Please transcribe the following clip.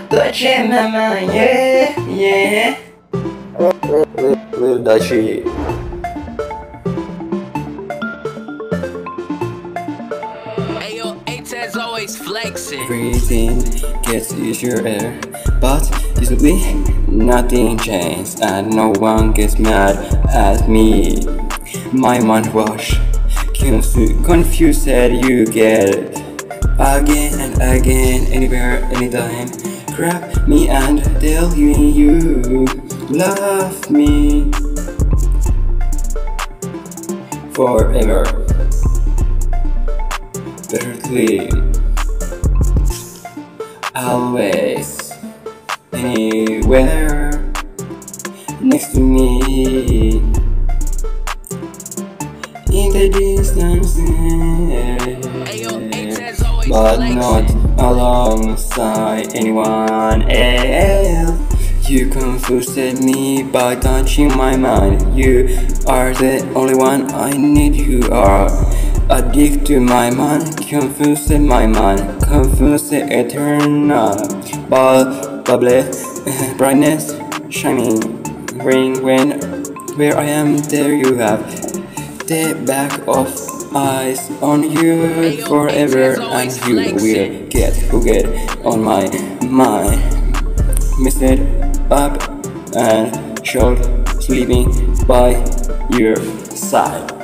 touching my mind, yeah, yeah. Little Dutchie. Ayo, A-Ted's always flexing. Breathing gets easier, but usually nothing changes and no one gets mad at me. My mind wash, confused, you get it again and again, anywhere, anytime. Grab me and tell me you love me forever. Perfectly, always, anywhere, next to me, in the distance, but not alongside anyone else. You confused me by touching my mind. You are the only one I need. You are addicted to my mind, confused my mind, confused eternal, bubbly brightness, shining ring. Where I am, there you have the back of eyes on you forever, and you will get hooked on my mind. Messed up and short sleeping by your side.